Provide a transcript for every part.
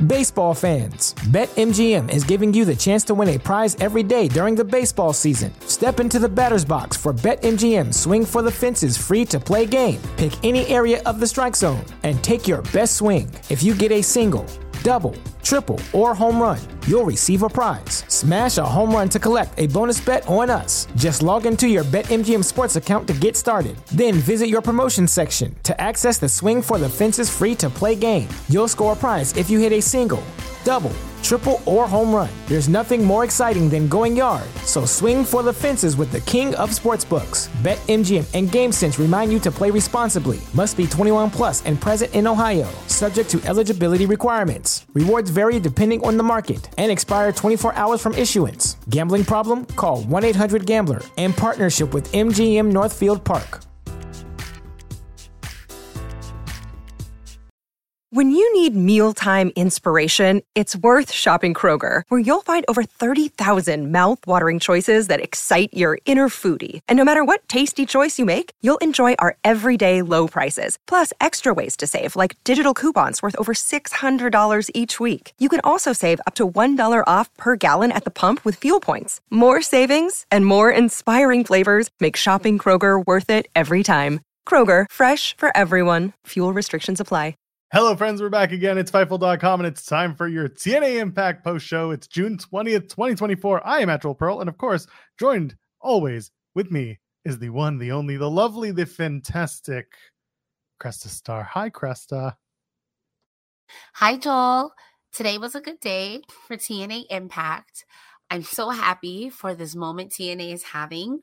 Baseball fans, BetMGM is giving you the chance to win a prize every day during the baseball season. Step into the batter's box for BetMGM Swing for the Fences free-to-play game. Pick any area of the strike zone and take your best swing. If you get a single, double, triple, or home run, you'll receive a prize. Smash a home run to collect a bonus bet on us. Just log into your BetMGM Sports account to get started. Then visit your promotion section to access the Swing for the Fences free-to-play game. You'll score a prize if you hit a single, double, triple, or home run. There's nothing more exciting than going yard. So swing for the fences with the king of sportsbooks. BetMGM and GameSense remind you to play responsibly. Must be 21 plus and present in Ohio. Subject to eligibility requirements. Rewards vary depending on the market and expire 24 hours from issuance. Gambling problem? Call 1-800-GAMBLER. In partnership with MGM Northfield Park. When you need mealtime inspiration, it's worth shopping Kroger, where you'll find over 30,000 mouth-watering choices that excite your inner foodie. And no matter what tasty choice you make, you'll enjoy our everyday low prices, plus extra ways to save, like digital coupons worth over $600 each week. You can also save up to $1 off per gallon at the pump with fuel points. More savings and more inspiring flavors make shopping Kroger worth it every time. Kroger, fresh for everyone. Fuel restrictions apply. Hello, friends. We're back again. It's Fightful.com, and it's time for your TNA Impact post show. It's June 20th, 2024. I am Actual Pearl, and of course, joined always with me is the one, the only, the lovely, the fantastic Cresta Star. Hi, Cresta. Hi, Joel. Today was a good day for TNA Impact. I'm so happy for this moment TNA is having.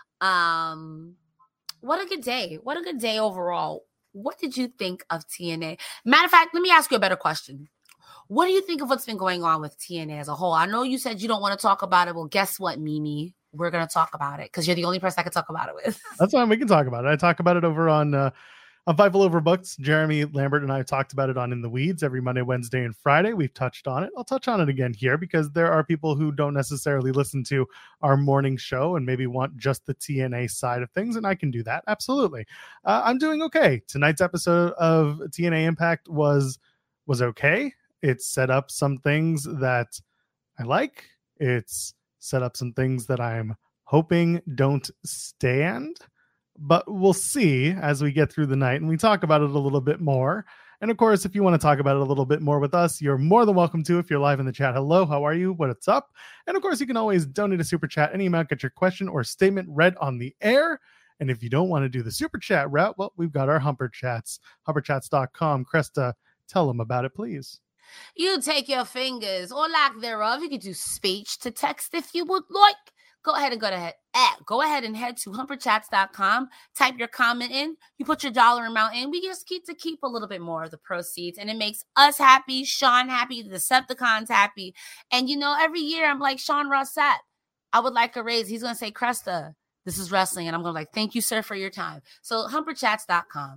What a good day. What a good day overall. What did you think of TNA? Matter of fact, let me ask you a better question. What do you think of what's been going on with TNA as a whole? I know you said you don't want to talk about it. Well, guess what, Mimi? We're going to talk about it because you're the only person I can talk about it with. That's fine. We can talk about it. I talk about it over on Fightful Overbooked. Jeremy Lambert and I have talked about it on In the Weeds every Monday, Wednesday, and Friday. We've touched on it. I'll touch on it again here because there are people who don't necessarily listen to our morning show and maybe want just the TNA side of things, and I can do that. Absolutely. I'm doing okay. Tonight's episode of TNA Impact was okay. It set up some things that I like. It's set up some things that I'm hoping don't stand. But we'll see as we get through the night and we talk about it a little bit more. And of course, if you want to talk about it a little bit more with us, you're more than welcome to if you're live in the chat. Hello, how are you? What's up? And of course, you can always donate a super chat any amount, get your question or statement read on the air. And if you don't want to do the super chat route, well, we've got our Humper Chats, humperchats.com. Cresta, tell them about it, please. You take your fingers or lack thereof. You can do speech to text if you would like. Go ahead and head to humperchats.com. Type your comment in. You put your dollar amount in. We just keep a little bit more of the proceeds. And it makes us happy, Sean happy, the Decepticons happy. And, you know, every year I'm like, Sean Rossett, I would like a raise. He's going to say, Cresta, this is wrestling. And I'm going to like, thank you, sir, for your time. So humperchats.com.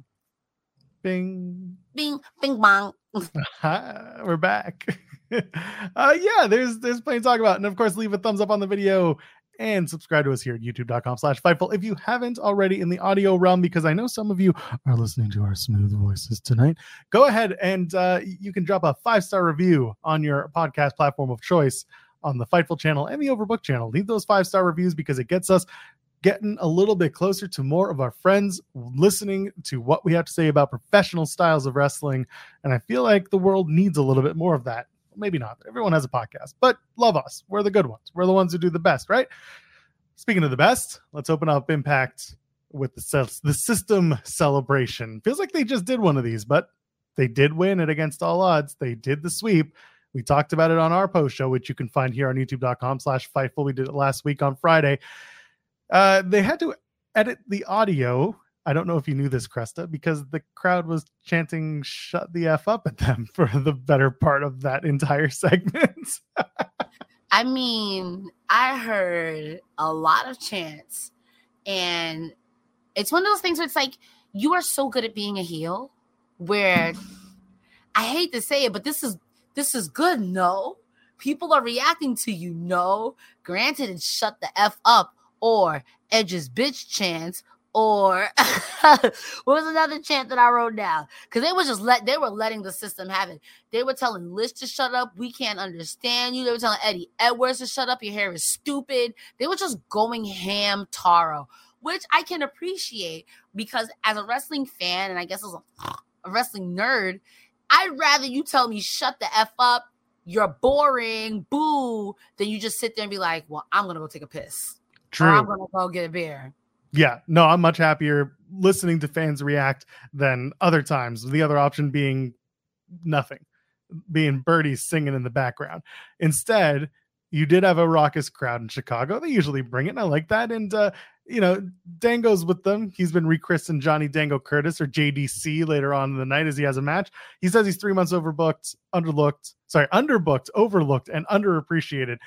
Bing. Bing, bing, bong. We're back. Yeah, there's plenty to talk about. And of course, leave a thumbs up on the video. And subscribe to us here at youtube.com/Fightful if you haven't already in the audio realm, because I know some of you are listening to our smooth voices tonight. Go ahead and you can drop a 5-star review on your podcast platform of choice on the Fightful channel and the Overbooked channel. Leave those 5-star reviews because it gets us getting a little bit closer to more of our friends listening to what we have to say about professional styles of wrestling. And I feel like the world needs a little bit more of that. Maybe not. Everyone has a podcast, but love us. We're the good ones. We're the ones who do the best, right? Speaking of the best, let's open up Impact with the system celebration. Feels like they just did one of these, but they did win it against all odds. They did the sweep. We talked about it on our post show, which you can find here on youtube.com/Fightful. We did it last week on Friday. They had to edit the audio. I don't know if you knew this, Cresta, because the crowd was chanting "shut the F up" at them for the better part of that entire segment. I mean, I heard a lot of chants, and it's one of those things where it's like, you are so good at being a heel, where I hate to say it, but this is good. No, people are reacting to you. No, granted, it's "shut the F up" or Edge's bitch chants, or what was another chant that I wrote down? Because they were letting the system have it. They were telling Liz to shut up. We can't understand you. They were telling Eddie Edwards to shut up. Your hair is stupid. They were just going ham taro, which I can appreciate because as a wrestling fan, and I guess as a wrestling nerd, I'd rather you tell me shut the F up, you're boring, boo, than you just sit there and be like, well, I'm going to go take a piss. True. Or I'm going to go get a beer. Yeah, no, I'm much happier listening to fans react than other times. The other option being nothing, being birdies singing in the background. Instead, you did have a raucous crowd in Chicago. They usually bring it, and I like that. And, Dango's with them. He's been rechristened Johnny Dango Curtis or JDC later on in the night as he has a match. He says he's 3 months underbooked, overlooked, and underappreciated.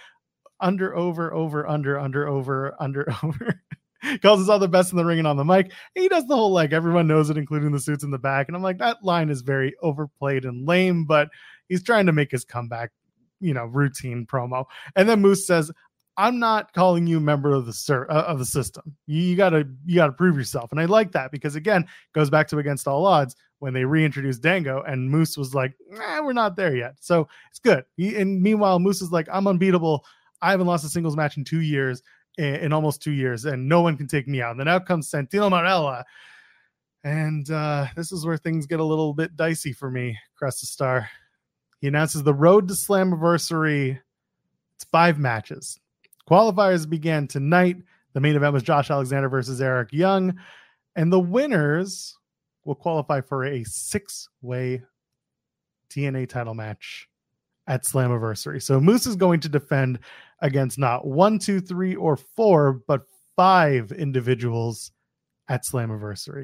Over. Calls us all the best in the ring and on the mic. He does the whole everyone knows it, including the suits in the back. And I'm like, that line is very overplayed and lame, but he's trying to make his comeback, routine promo. And then Moose says, I'm not calling you a member of the system. You gotta prove yourself. And I like that because again, goes back to Against All Odds when they reintroduced Dango and Moose was like, we're not there yet. So it's good. And meanwhile, Moose is like, I'm unbeatable. I haven't lost a singles match in 2 years. In almost 2 years, and no one can take me out. And then out comes Santino Marella. And this is where things get a little bit dicey for me, Cresta Star. He announces the Road to Slammiversary. It's 5 matches. Qualifiers began tonight. The main event was Josh Alexander versus Eric Young. And the winners will qualify for a 6-way TNA title match at Slammiversary. So Moose is going to defend against not 1, 2, 3, or 4, but 5 individuals at Slammiversary.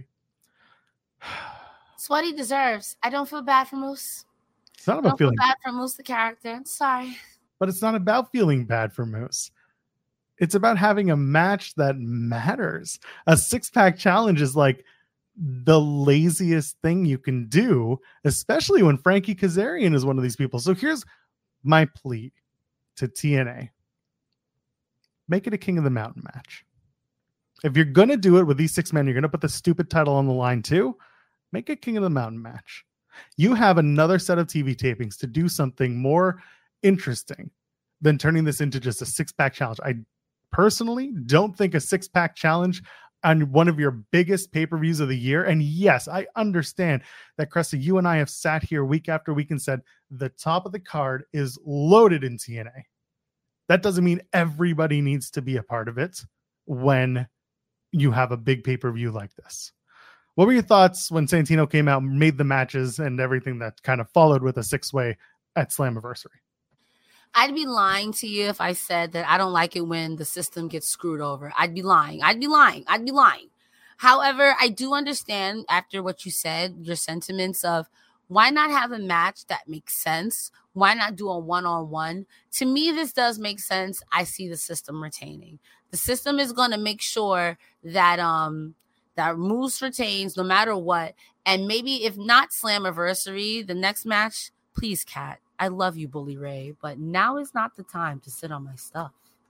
It's what he deserves. I don't feel bad for Moose. It's not about feeling bad for Moose, the character. Sorry. But it's not about feeling bad for Moose. It's about having a match that matters. A 6-pack challenge is like the laziest thing you can do, especially when Frankie Kazarian is one of these people. So here's my plea to TNA. Make it a King of the Mountain match. If you're going to do it with these 6 men, you're going to put the stupid title on the line too. Make it King of the Mountain match. You have another set of TV tapings to do something more interesting than turning this into just a 6-pack challenge. I personally don't think a 6-pack challenge on one of your biggest pay-per-views of the year. And yes, I understand that, Cresta, you and I have sat here week after week and said the top of the card is loaded in TNA. That doesn't mean everybody needs to be a part of it when you have a big pay-per-view like this. What were your thoughts when Santino came out and made the matches and everything that kind of followed with a 6-way at Slammiversary? I'd be lying to you if I said that I don't like it when the system gets screwed over. I'd be lying. However, I do understand after what you said, your sentiments of why not have a match that makes sense? Why not do a one-on-one? To me, this does make sense. I see the system retaining. The system is going to make sure that that Moose retains no matter what. And maybe if not Slammiversary, the next match, please, Kat. I love you, Bully Ray, but now is not the time to sit on my stuff.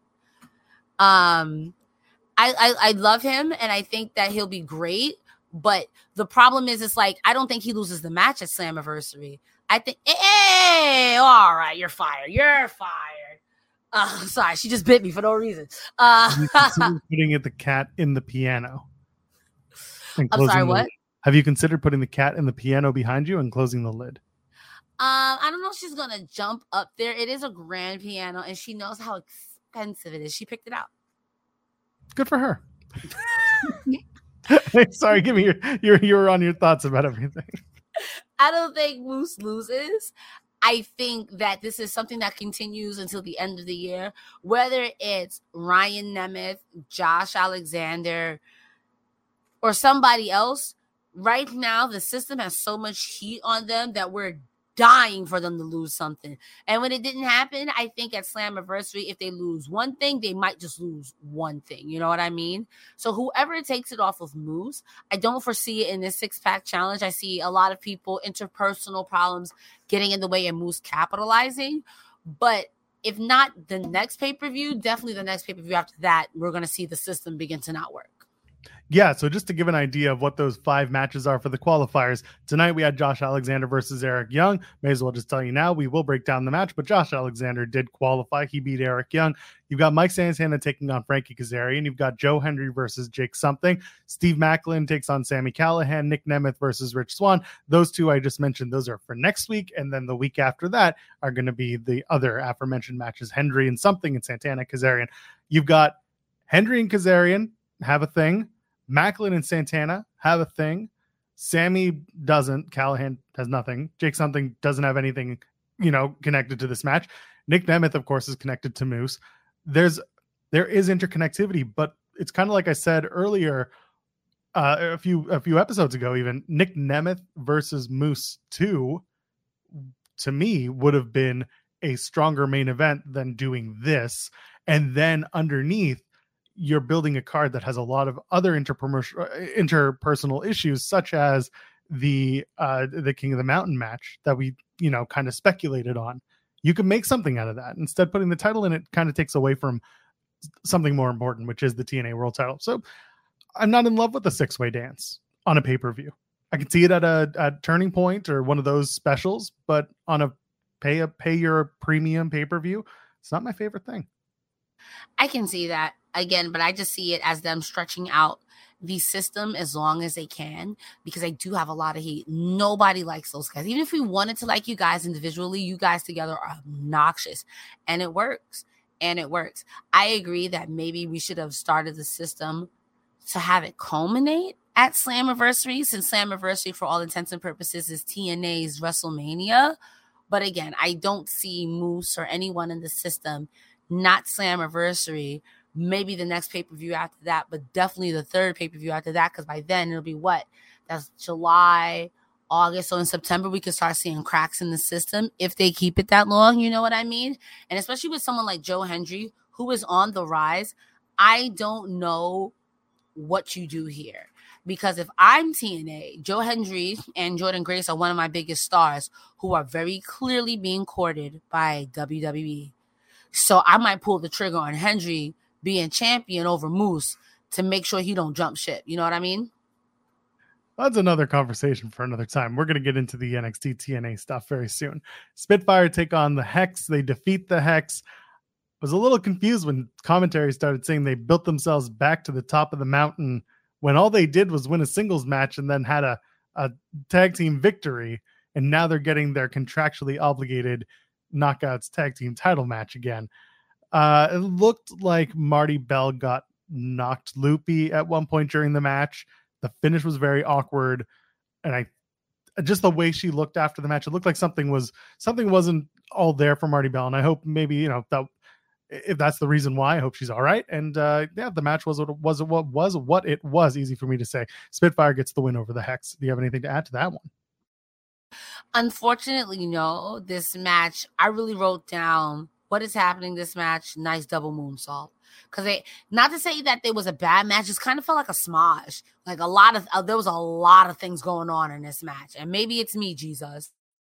I love him, and I think that he'll be great. But the problem is, it's like I don't think he loses the match at Slammiversary. I think, hey, all right, you're fired. You're fired. Sorry, she just bit me for no reason. Putting the cat in the piano. I'm sorry, what? Have you considered putting the cat in the piano behind you and closing the lid? I don't know if she's gonna jump up there. It is a grand piano, and she knows how expensive it is. She picked it out. Good for her. Sorry, give me your on your thoughts about everything. I don't think Moose loses. I think that this is something that continues until the end of the year. Whether it's Ryan Nemeth, Josh Alexander, or somebody else, right now the system has so much heat on them that we're dying for them to lose something. And when it didn't happen, I think at Slammiversary, if they lose one thing, they might just lose one thing. You know what I mean? So whoever takes it off of Moose, I don't foresee it in this 6-pack challenge. I see a lot of people, interpersonal problems getting in the way of Moose capitalizing. But if not the next pay-per-view, definitely the next pay-per-view after that, we're going to see the system begin to not work. Yeah, so just to give an idea of what those 5 matches are for the qualifiers, tonight we had Josh Alexander versus Eric Young. May as well just tell you now, we will break down the match, but Josh Alexander did qualify. He beat Eric Young. You've got Mike Santana taking on Frankie Kazarian. You've got Joe Hendry versus Jake Something. Steve Macklin takes on Sami Callihan. Nick Nemeth versus Rich Swann. Those 2 I just mentioned, those are for next week, and then the week after that are going to be the other aforementioned matches, Hendry and Something and Santana Kazarian. You've got Hendry and Kazarian have a thing. Macklin and Santana have a thing. Sammy doesn't. Callahan has nothing. Jake Something doesn't have anything, connected to this match. Nick Nemeth, of course, is connected to Moose. There is interconnectivity, but it's kind of like I said earlier, a few episodes ago, even Nick Nemeth versus Moose 2, to me, would have been a stronger main event than doing this. And then underneath, you're building a card that has a lot of other interpersonal issues, such as the King of the Mountain match that we, kind of speculated on. You can make something out of that. Instead, putting the title in it kind of takes away from something more important, which is the TNA World title. So I'm not in love with the 6-way dance on a pay-per-view. I can see it at a Turning Point or one of those specials, but on a pay your premium pay-per-view, it's not my favorite thing. I can see that again, but I just see it as them stretching out the system as long as they can, because I do have a lot of hate. Nobody likes those guys. Even if we wanted to like you guys individually, you guys together are obnoxious, and it works. I agree that maybe we should have started the system to have it culminate at Slammiversary, since Slammiversary, for all intents and purposes, is TNA's WrestleMania. But again, I don't see Moose or anyone in the system not Slammiversary, maybe the next pay-per-view after that, but definitely the third pay-per-view after that, because by then it'll be what? That's July, August. So in September, we could start seeing cracks in the system if they keep it that long, you know what I mean? And especially with someone like Joe Hendry, who is on the rise, I don't know what you do here. Because if I'm TNA, Joe Hendry and Jordan Grace are one of my biggest stars who are very clearly being courted by WWE. So I might pull the trigger on Hendry being champion over Moose to make sure he don't jump ship. You know what I mean? That's another conversation for another time. We're going to get into the NXT TNA stuff very soon. Spitfire take on the Hex. They defeat the Hex. I was a little confused when commentary started saying they built themselves back to the top of the mountain when all they did was win a singles match and then had a tag team victory. And now they're getting their contractually obligated Knockouts tag team title match again. It looked like Marty Bell got knocked loopy at one point during the match. The finish was very awkward, and just the way she looked after the match, it looked like something wasn't all there for Marty Bell. And I hope maybe that if that's the reason why, I hope she's all right. And the match was what it was. Easy for me to say. Spitfire gets the win over the Hex. Do you have anything to add to that one? Unfortunately, no. This match, I really wrote down what is happening this match. Nice double moonsault. Because not to say that there was a bad match, it kind of felt like a smosh. Like there was a lot of things going on in this match. And maybe it's me, Jesus.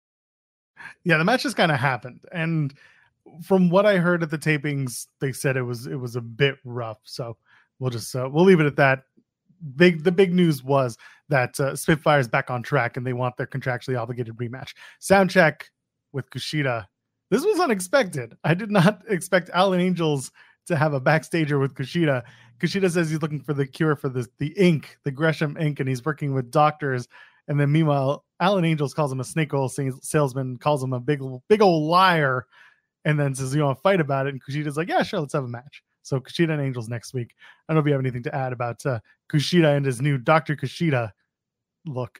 Yeah, the match just kind of happened. And from what I heard at the tapings, they said it was a bit rough. So we'll leave it at that. The big news was that Spitfire is back on track and they want their contractually obligated rematch. Soundcheck with Kushida. This was unexpected. I did not expect Alan Angels to have a backstager with Kushida. Kushida says he's looking for the cure for the ink, the Gresham ink, and he's working with doctors. And then meanwhile, Alan Angels calls him a snake oil salesman, calls him a big old liar, and then says, you want to fight about it? And Kushida's like, yeah, sure, let's have a match. So Kushida and Angels next week. I don't know if you have anything to add about Kushida and his new Dr. Kushida look.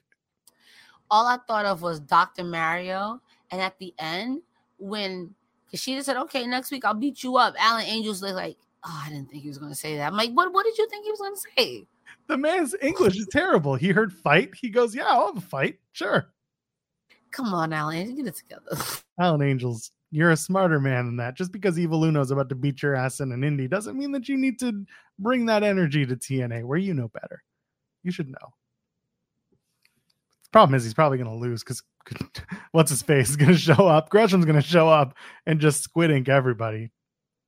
All I thought of was Dr. Mario. And at the end, when Kushida said, okay, next week I'll beat you up, Alan Angels was like, oh, I didn't think he was going to say that. I'm like, what did you think he was going to say? The man's English is terrible. He heard fight. He goes, yeah, I'll have a fight. Sure. Come on, Alan Angels, get it together. Alan Angels, you're a smarter man than that. Just because Evil Uno's about to beat your ass in an indie doesn't mean that you need to bring that energy to TNA where you know better. You should know. The problem is he's probably going to lose because what's his face is going to show up. Gresham's going to show up and just squid ink everybody.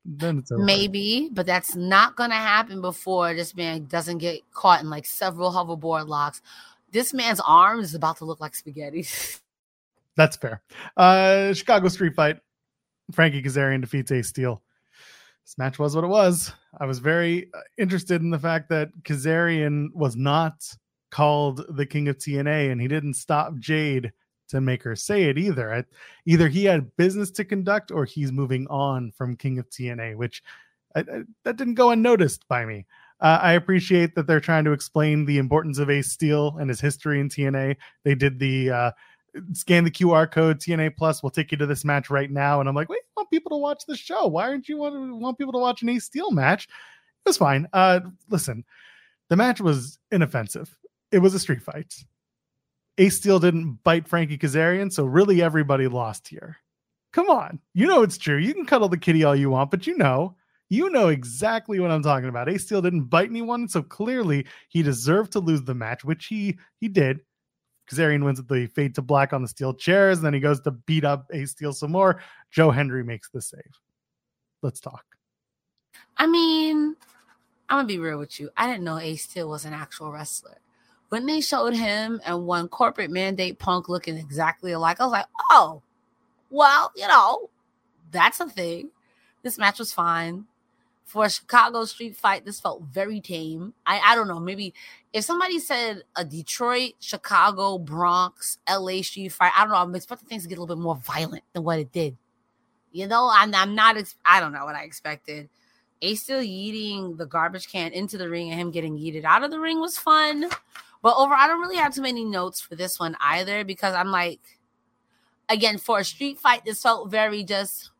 then it's over. Maybe, but that's not going to happen before this man doesn't get caught in like several hoverboard locks. This man's arm is about to look like spaghetti. That's fair. Chicago street fight. Frankie Kazarian defeats Ace Steel. This match was what it was. I was very interested in the fact that Kazarian was not called the King of TNA, and he didn't stop Jade to make her say it either. Either he had business to conduct or he's moving on from King of TNA, which that didn't go unnoticed by me. I appreciate that they're trying to explain the importance of Ace Steel and his history in TNA. They did the scan the QR code, TNA Plus will take you to this match right now. And I'm like, wait, I want people to watch the show. Why aren't you want people to watch an Ace Steel match? It was fine. Listen, the match was inoffensive. It was a street fight. Ace Steel didn't bite Frankie Kazarian, so really everybody lost here. Come on. You know it's true. You can cuddle the kitty all you want, but you know exactly what I'm talking about. Ace Steel didn't bite anyone, so clearly he deserved to lose the match, which he did. Kazarian wins with the fade to black on the steel chairs, and then he goes to beat up Ace Steel some more. Joe Hendry makes the save. Let's talk. I mean, I'm going to be real with you. I didn't know Ace Steel was an actual wrestler. When they showed him and one corporate mandate Punk looking exactly alike, I was like, oh, well, that's a thing. This match was fine. For a Chicago street fight, this felt very tame. I don't know. Maybe if somebody said a Detroit, Chicago, Bronx, LA street fight, I don't know. I'm expecting things to get a little bit more violent than what it did. I'm not. I don't know what I expected. Ace Steel yeeting the garbage can into the ring and him getting yeeted out of the ring was fun. But overall, I don't really have too many notes for this one either because I'm like, again, for a street fight, this felt very no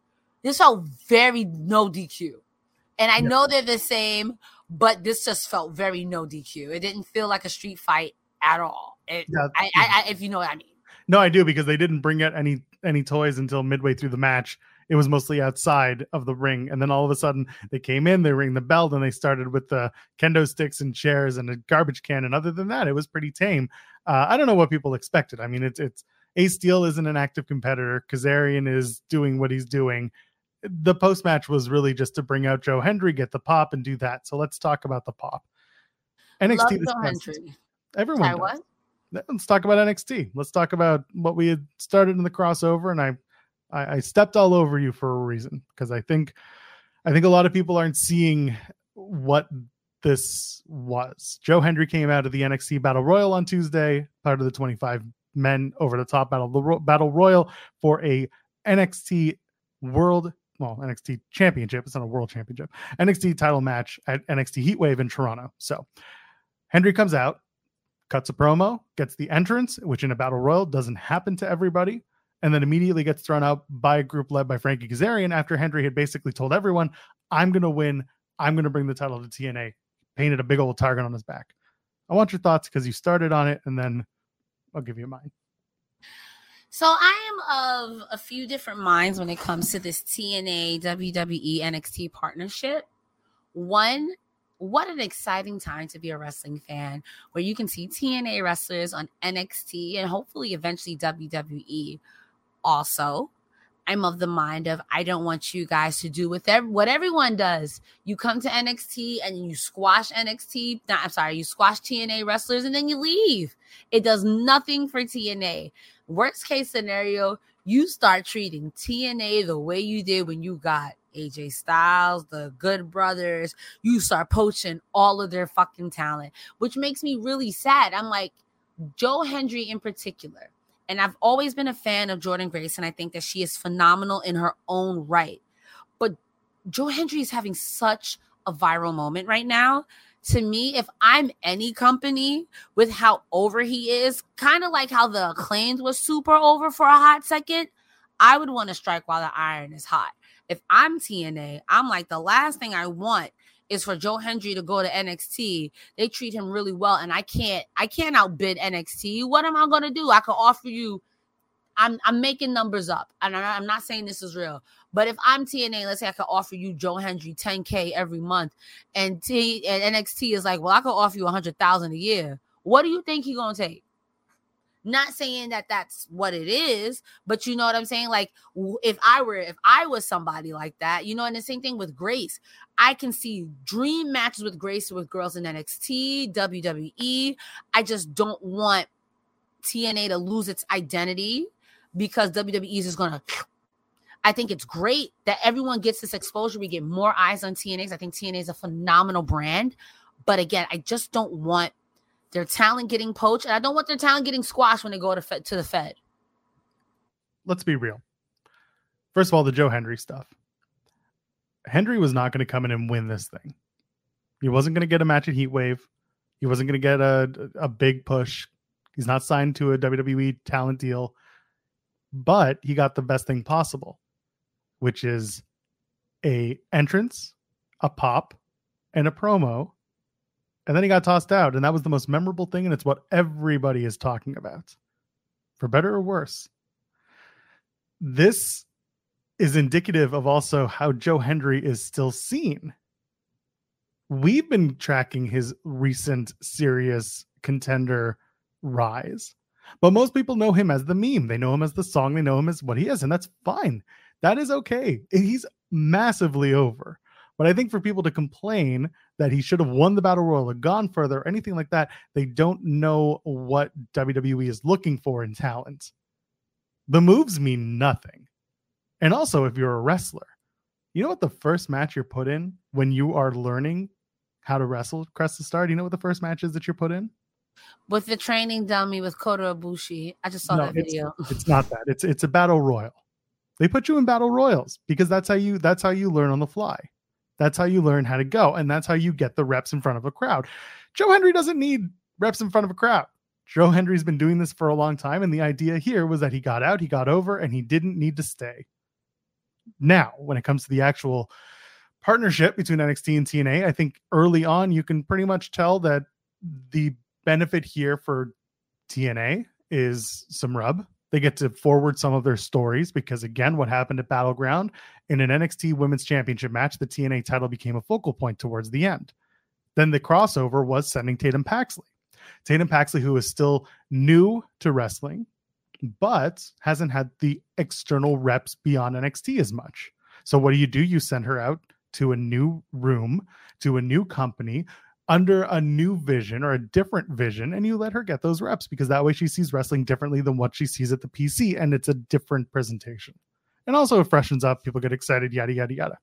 DQ. And I know they're the same, but this just felt very no DQ. It didn't feel like a street fight at all. If you know what I mean. No, I do, because they didn't bring out any toys until midway through the match. It was mostly outside of the ring. And then all of a sudden they came in, they rang the bell, and they started with the kendo sticks and chairs and a garbage can. And other than that, it was pretty tame. I don't know what people expected. I mean, it's Ace Steel isn't an active competitor. Kazarian is doing what he's doing. The post-match was really just to bring out Joe Hendry, get the pop, and do that. So let's talk about the pop. NXT. Love Joe Hendry. Everyone. Sorry, what? Let's talk about NXT. Let's talk about what we had started in the crossover, and I stepped all over you for a reason, because I think a lot of people aren't seeing what this was. Joe Hendry came out of the NXT Battle Royal on Tuesday, part of the 25 men over the top Battle Royal for a NXT Championship. It's not a World Championship. NXT title match at NXT Heatwave in Toronto. So Hendry comes out, cuts a promo, gets the entrance, which in a Battle Royal doesn't happen to everybody, and then immediately gets thrown out by a group led by Frankie Kazarian after Hendry had basically told everyone, I'm going to win. I'm going to bring the title to TNA. Painted a big old target on his back. I want your thoughts, because you started on it, and then I'll give you mine. So I am of a few different minds when it comes to this TNA WWE NXT partnership. One, what an exciting time to be a wrestling fan, where you can see TNA wrestlers on NXT and hopefully eventually WWE. Also, I'm of the mind of, I don't want you guys to do what everyone does. You come to NXT and you squash you squash TNA wrestlers and then you leave. It does nothing for TNA. Worst case scenario, you start treating TNA the way you did when you got AJ Styles, the Good Brothers. You start poaching all of their fucking talent, which makes me really sad. I'm like, Joe Hendry in particular. And I've always been a fan of Jordynne Grace, and I think that she is phenomenal in her own right. But Joe Hendry is having such a viral moment right now. To me, if I'm any company with how over he is, kind of like how the Acclaimed was super over for a hot second, I would want to strike while the iron is hot. If I'm TNA, I'm like, the last thing I want is for Joe Hendry to go to NXT. They treat him really well, and I can't outbid NXT. What am I going to do? I could offer you, I'm making numbers up, and I'm not saying this is real, but if I'm TNA, let's say I could offer you Joe Hendry $10K every month, and NXT is like, well, I could offer you $100,000 a year. What do you think he's going to take? Not saying that that's what it is, but you know what I'm saying? Like, if I was somebody like that, you know, and the same thing with Grace. I can see dream matches with Grace with girls in NXT, WWE. I just don't want TNA to lose its identity because WWE is just going to... I think it's great that everyone gets this exposure. We get more eyes on TNA. I think TNA is a phenomenal brand. But again, I just don't want their talent getting poached. And I don't want their talent getting squashed when they go to the Fed. Let's be real. First of all, the Joe Hendry stuff. Hendry was not going to come in and win this thing. He wasn't going to get a match at Heatwave. He wasn't going to get a big push. He's not signed to a WWE talent deal. But he got the best thing possible, which is a entrance, a pop, and a promo. And then he got tossed out. And that was the most memorable thing. And it's what everybody is talking about, for better or worse. This is indicative of also how Joe Hendry is still seen. We've been tracking his recent serious contender rise. But most people know him as the meme. They know him as the song. They know him as what he is. And that's fine. That is okay. He's massively over. But I think for people to complain that he should have won the Battle Royal or gone further or anything like that, they don't know what WWE is looking for in talent. The moves mean nothing. And also, if you're a wrestler, you know what the first match you're put in when you are learning how to wrestle, Crest to Star? Do you know what the first match is that you're put in? With the training dummy with Kota Ibushi. I just saw that video. It's not that. It's a battle royal. They put you in battle royals because that's how you learn on the fly. That's how you learn how to go, and that's how you get the reps in front of a crowd. Joe Hendry doesn't need reps in front of a crowd. Joe Hendry's been doing this for a long time, and the idea here was that he got out, he got over, and he didn't need to stay. Now, when it comes to the actual partnership between NXT and TNA, I think early on you can pretty much tell that the benefit here for TNA is some rub. They get to forward some of their stories because, again, what happened at Battleground in an NXT Women's Championship match, the TNA title became a focal point towards the end. Then the crossover was sending Tatum Paxley. Tatum Paxley, who is still new to wrestling, but hasn't had the external reps beyond NXT as much. So what do? You send her out to a new room, to a new company, under a new vision or a different vision, and you let her get those reps because that way she sees wrestling differently than what she sees at the PC, and it's a different presentation. And also it freshens up, people get excited, yada, yada, yada.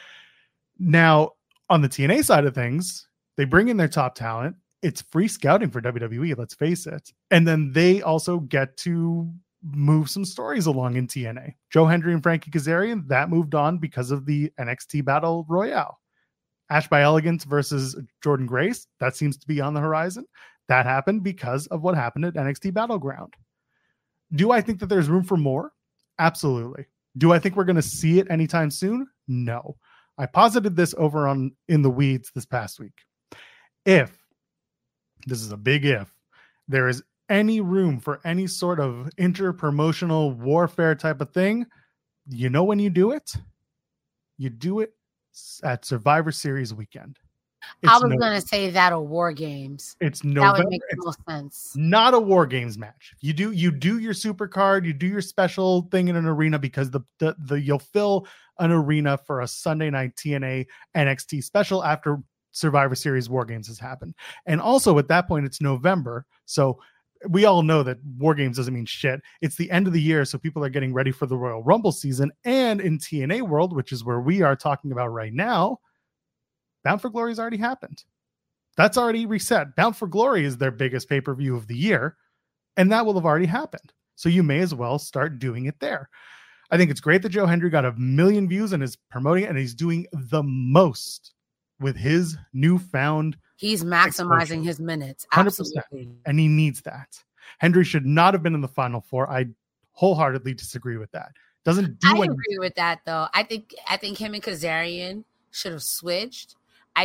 Now, on the TNA side of things, they bring in their top talent. It's free scouting for WWE, let's face it. And then they also get to move some stories along in TNA. Joe Hendry and Frankie Kazarian, that moved on because of the NXT Battle Royale. Ash by Elegance versus Jordan Grace, that seems to be on the horizon. That happened because of what happened at NXT Battleground. Do I think that there's room for more? Absolutely. Do I think we're going to see it anytime soon? No. I posited this over on In the Weeds this past week. If, this is a big if, there is any room for any sort of inter-promotional warfare type of thing, you know when you do it? You do it at Survivor Series weekend. I was going to say that or War Games. It's November. That would make no sense. Not a War Games match. You do your super card, you do your special thing in an arena because the you'll fill an arena for a Sunday night TNA NXT special after Survivor Series War Games has happened. And also at that point it's November, so we all know that War Games doesn't mean shit. It's the end of the year, so people are getting ready for the Royal Rumble season. And in TNA world, which is where we are talking about right now, Bound for Glory has already happened. That's already reset. Bound for Glory is their biggest pay-per-view of the year, and that will have already happened. So you may as well start doing it there. I think it's great that Joe Hendry got 1 million views and is promoting it, and he's doing the most with his newfound. He's maximizing exposure. His minutes. Absolutely. 100%. And he needs that. Hendry should not have been in the Final Four. I wholeheartedly disagree with that. Doesn't do anything. Agree with that, though. I think him and Kazarian should have switched.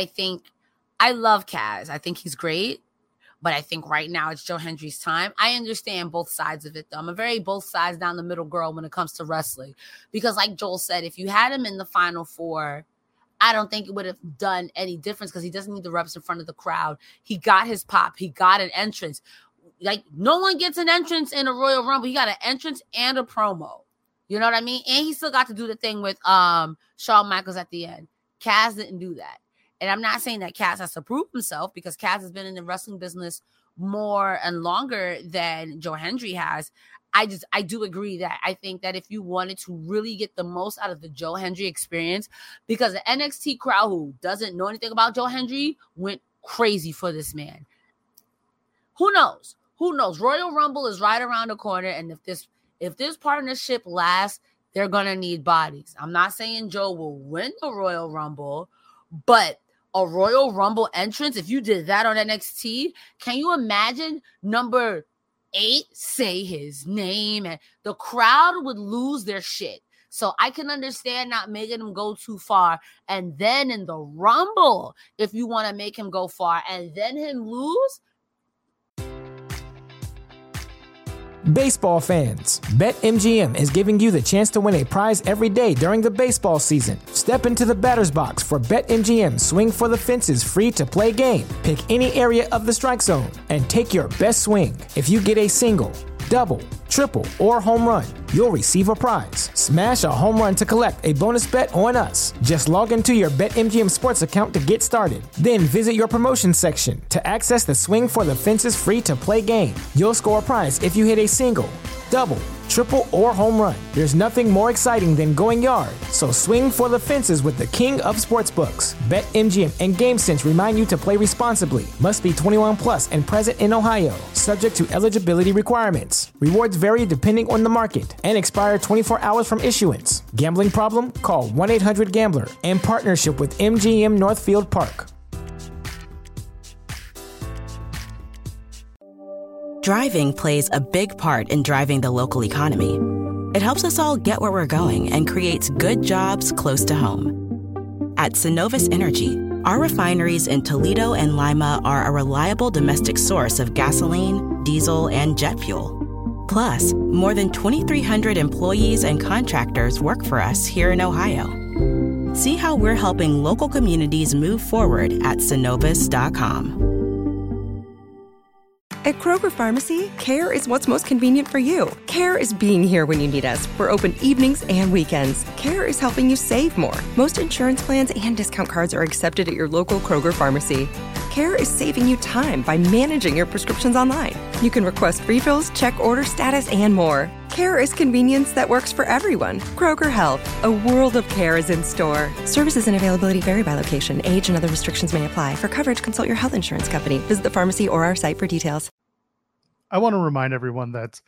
I love Kaz. I think he's great. But I think right now it's Joe Hendry's time. I understand both sides of it, though. I'm a very both sides down the middle girl when it comes to wrestling. Because like Joel said, if you had him in the Final Four, I don't think it would have done any difference because he doesn't need the reps in front of the crowd. He got his pop. He got an entrance. Like, no one gets an entrance in a Royal Rumble. He got an entrance and a promo. You know what I mean? And he still got to do the thing with Shawn Michaels at the end. Kaz didn't do that. And I'm not saying that Kaz has to prove himself, because Kaz has been in the wrestling business more and longer than Joe Hendry has. I do agree that I think that if you wanted to really get the most out of the Joe Hendry experience, because the NXT crowd who doesn't know anything about Joe Hendry went crazy for this man. Who knows? Who knows? Royal Rumble is right around the corner, and if this partnership lasts, they're gonna need bodies. I'm not saying Joe will win the Royal Rumble, but a Royal Rumble entrance, if you did that on NXT, can you imagine number 8 say his name? And the crowd would lose their shit. So I can understand not making him go too far. And then in the Rumble, if you want to make him go far and then him lose. Baseball fans, BetMGM is giving you the chance to win a prize every day during the baseball season. Step into the batter's box for BetMGM Swing for the Fences free-to-play game. Pick any area of the strike zone and take your best swing. If you get a single, double, triple, or home run, you'll receive a prize. Smash a home run to collect a bonus bet on us. Just log into your BetMGM Sports account to get started. Then visit your promotion section to access the Swing for the Fences free-to-play game. You'll score a prize if you hit a single, double, triple, or home run. There's nothing more exciting than going yard. So swing for the fences with the king of sportsbooks. BetMGM and GameSense remind you to play responsibly. Must be 21 plus and present in Ohio. Subject to eligibility requirements. Rewards vary depending on the market and expire 24 hours from issuance. Gambling problem? Call 1-800-GAMBLER. In partnership with MGM Northfield Park. Driving plays a big part in driving the local economy. It helps us all get where we're going and creates good jobs close to home. At Synovus Energy, our refineries in Toledo and Lima are a reliable domestic source of gasoline, diesel, and jet fuel. Plus, more than 2,300 employees and contractors work for us here in Ohio. See how we're helping local communities move forward at Synovus.com. At Kroger Pharmacy, care is what's most convenient for you. Care is being here when you need us. We're open evenings and weekends. Care is helping you save more. Most insurance plans and discount cards are accepted at your local Kroger Pharmacy. Care is saving you time by managing your prescriptions online. You can request refills, check order status, and more. Care is convenience that works for everyone. Kroger Health, a world of care is in store. Services and availability vary by location. Age and other restrictions may apply. For coverage, consult your health insurance company. Visit the pharmacy or our site for details. I want to remind everyone that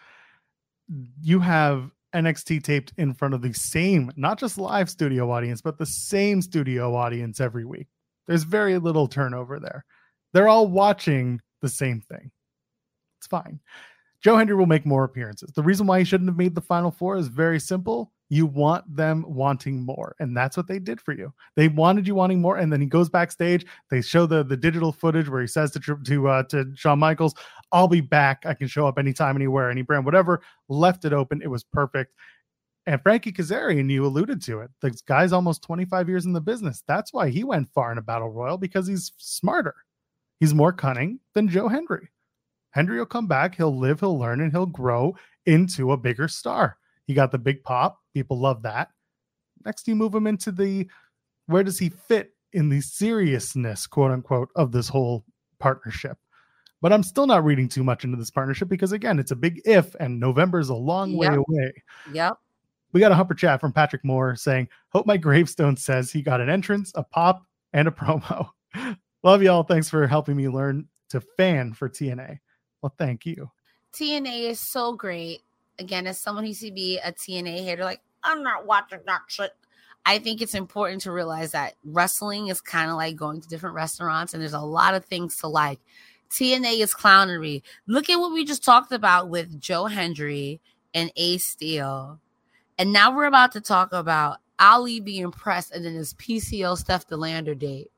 you have NXT taped in front of the same, not just live studio audience, but the same studio audience every week. There's very little turnover there. They're all watching the same thing. It's fine. Joe Hendry will make more appearances. The reason why he shouldn't have made the Final Four is very simple. You want them wanting more, and that's what they did for you. They wanted you wanting more, and then he goes backstage. They show the digital footage where he says to Shawn Michaels, "I'll be back. I can show up anytime, anywhere, any brand, whatever." Left it open. It was perfect. And Frankie Kazarian, you alluded to it. The guy's almost 25 years in the business. That's why he went far in a battle royal, because he's smarter. He's more cunning than Joe Hendry. Hendry will come back. He'll live, he'll learn, and he'll grow into a bigger star. He got the big pop. People love that. Next, you move him into where does he fit in the seriousness, quote unquote, of this whole partnership? But I'm still not reading too much into this partnership because, again, it's a big if, and November is a long way away. Yep. We got a humper chat from Patrick Moore saying, "Hope my gravestone says he got an entrance, a pop, and a promo." Love y'all. Thanks for helping me learn to fan for TNA. Well, thank you. TNA is so great. Again, as someone who used to be a TNA hater, like, I'm not watching that shit. I think it's important to realize that wrestling is kind of like going to different restaurants, and there's a lot of things to like. TNA is clownery. Look at what we just talked about with Joe Hendry and Ace Steel. And now we're about to talk about Ali being pressed and then his PCO Steph DeLander date.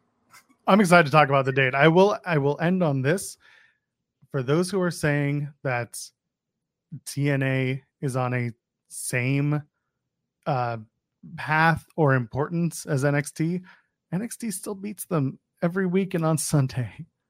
I'm excited to talk about the date. I will end on this. For those who are saying that TNA is on a same path or importance as NXT, NXT still beats them every week and on Sunday.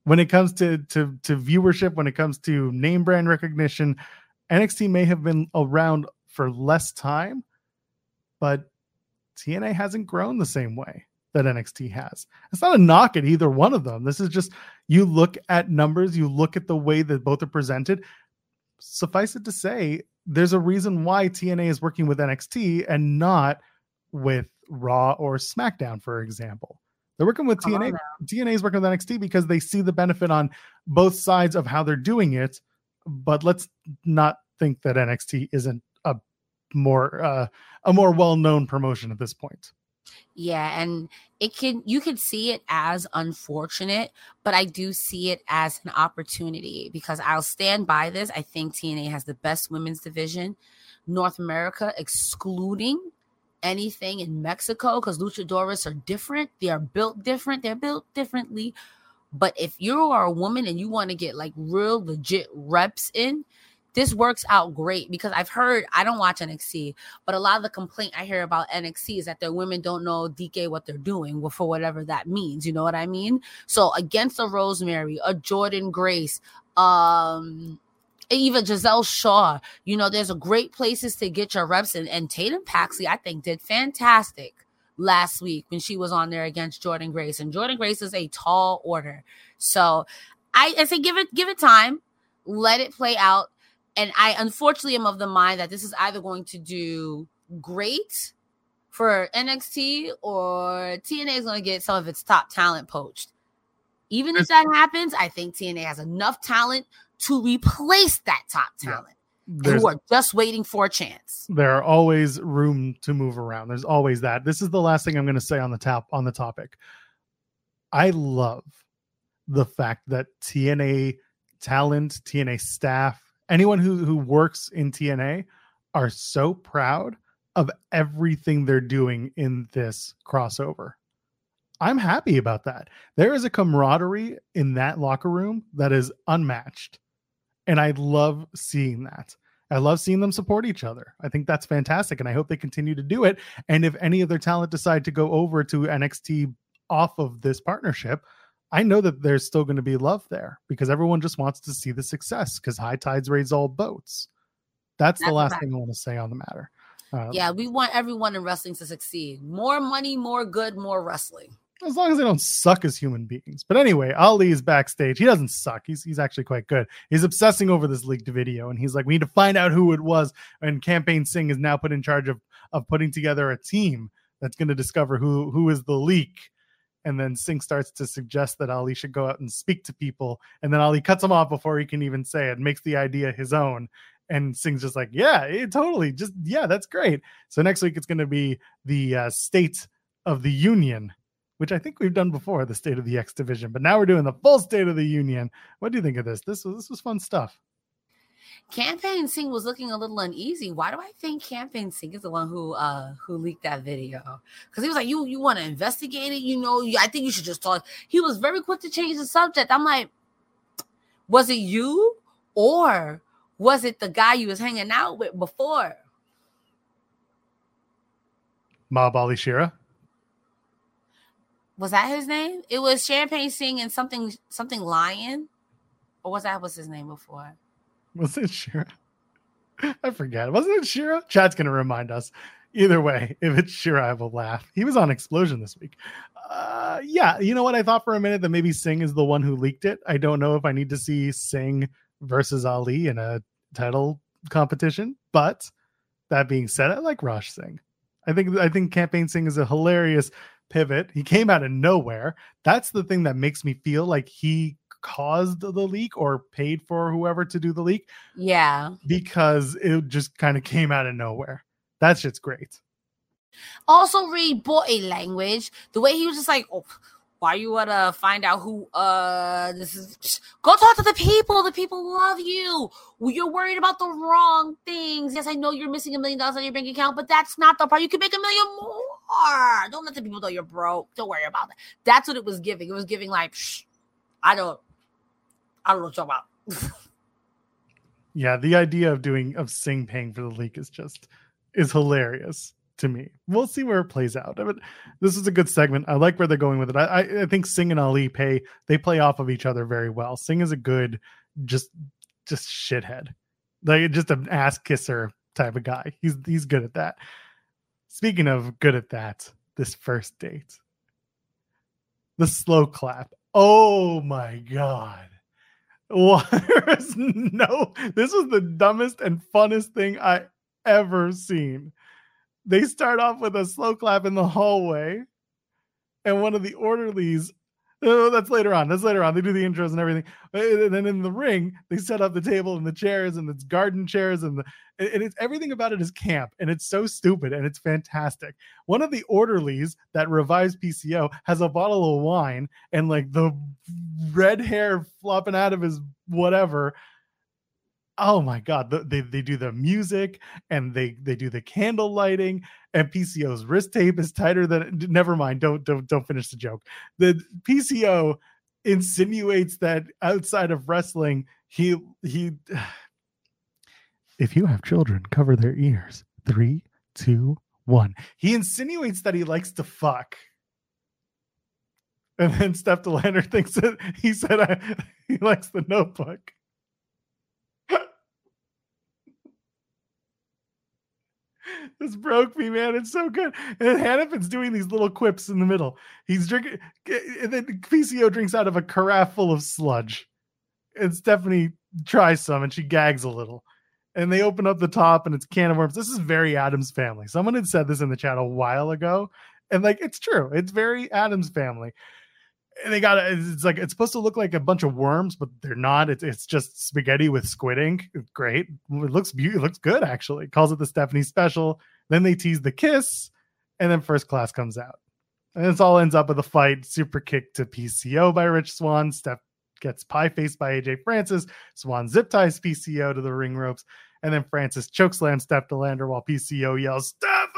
when it comes to viewership, when it comes to name brand recognition, NXT may have been around for less time, but TNA hasn't grown the same way that NXT has. It's not a knock at either one of them. This is just, you look at numbers, you look at the way that both are presented. Suffice it to say, there's a reason why TNA is working with NXT and not with Raw or SmackDown, for example. They're working with TNA. TNA is working with NXT because they see the benefit on both sides of how they're doing it. But let's not think that NXT isn't a more well-known promotion at this point. Yeah, and you could see it as unfortunate, but I do see it as an opportunity because I'll stand by this. I think TNA has the best women's division, North America, excluding anything in Mexico, because luchadores are different. They are built different. They're built differently. But if you are a woman and you want to get like real legit reps in, this works out great because I've heard, I don't watch NXT, but a lot of the complaint I hear about NXT is that their women don't know DK what they're doing for whatever that means. You know what I mean? So against a Rosemary, a Jordan Grace, even Giselle Shaw, there's a great places to get your reps in. And Tatum Paxley, I think, did fantastic last week when she was on there against Jordan Grace. And Jordan Grace is a tall order. So I say give it time. Let it play out. And I unfortunately am of the mind that this is either going to do great for NXT or TNA is going to get some of its top talent poached. Even if that happens, I think TNA has enough talent to replace that top talent who are just waiting for a chance. There are always room to move around. There's always that. This is the last thing I'm going to say on the topic. I love the fact that TNA talent, TNA staff, anyone who works in TNA are so proud of everything they're doing in this crossover. I'm happy about that. There is a camaraderie in that locker room that is unmatched. And I love seeing that. I love seeing them support each other. I think that's fantastic. And I hope they continue to do it. And if any of their talent decide to go over to NXT off of this partnership, I know that there's still going to be love there because everyone just wants to see the success because high tides raise all boats. That's the last thing I want to say on the matter. We want everyone in wrestling to succeed. More money, more good, more wrestling. As long as they don't suck as human beings. But anyway, Ali is backstage. He doesn't suck. He's actually quite good. He's obsessing over this leaked video, and he's like, we need to find out who it was. And Campaign Singh is now put in charge of putting together a team that's going to discover who is the leak. And then Singh starts to suggest that Ali should go out and speak to people. And then Ali cuts him off before he can even say it, makes the idea his own. And Singh's just like, totally. That's great. So next week, it's going to be the State of the Union, which I think we've done before, the State of the X Division. But now we're doing the full State of the Union. What do you think of this? This was fun stuff. Campaign Singh was looking a little uneasy. Why do I think Campaign Singh is the one who leaked that video? Because he was like, you want to investigate it? I think you should just talk. He was very quick to change the subject. I'm like, was it you or was it the guy you was hanging out with before? Mob Ali Shira. Was that his name? It was Champagne Singh and something Lion, or what's his name before? Was it Shira? I forget. Wasn't it Shira? Chat's going to remind us. Either way, if it's Shira, I will laugh. He was on Explosion this week. You know what? I thought for a minute that maybe Singh is the one who leaked it. I don't know if I need to see Singh versus Ali in a title competition. But that being said, I like Raj Singh. I think Campaign Singh is a hilarious pivot. He came out of nowhere. That's the thing that makes me feel like he caused the leak or paid for whoever to do the leak. Yeah. Because it just kind of came out of nowhere. That shit's great. Also read body language. The way he was just like, why you want to find out who this is? Go talk to the people. The people love you. You're worried about the wrong things. Yes, I know you're missing $1 million on your bank account, but that's not the part. You can make $1 million more. Don't let the people know you're broke. Don't worry about that. That's what it was giving. It was giving like, I don't know what you're talking about. Yeah, the idea of Singh paying for the leak is hilarious. to me. We'll see where it plays out. I mean, this is a good segment. I like where they're going with it. I think Singh and Ali play off of each other very well. Singh is a good just shithead, like just an ass kisser type of guy. He's good at that. Speaking of good at that, this first date, the slow clap. Oh my god. This was the dumbest and funnest thing I ever seen. They start off with a slow clap in the hallway, and one of the orderlies, that's later on. They do the intros and everything. And then in the ring, they set up the table and the chairs, and it's garden chairs, and it's everything about it is camp, and it's so stupid, and it's fantastic. One of the orderlies that revives PCO has a bottle of wine, and like the red hair flopping out of his whatever. Oh my god, they do the music, and they do the candle lighting, and PCO's wrist tape is tighter than, never mind, don't finish the joke. The PCO insinuates that outside of wrestling, he if you have children, cover their ears. 3, 2, 1. He insinuates that he likes to fuck. And then Steph DeLander thinks that he said he likes The Notebook. This broke me, man. It's so good. And Hannifin's doing these little quips in the middle. He's drinking, and then PCO drinks out of a carafe full of sludge. And Stephanie tries some, and she gags a little. And they open up the top, and it's can of worms. This is very Addams Family. Someone had said this in the chat a while ago, and like it's true. It's very Addams Family. And they got it's like it's supposed to look like a bunch of worms, but they're not. It's just spaghetti with squid ink. It's great. It looks beautiful. It looks good actually. Calls it the Stephanie special. Then they tease the kiss, and then First Class comes out, and this all ends up with a fight. Super kick to PCO by Rich Swann. Steph gets pie faced by AJ Francis. Swann zip ties PCO to the ring ropes, and then Francis chokeslams Steph DeLander while PCO yells Stephanie.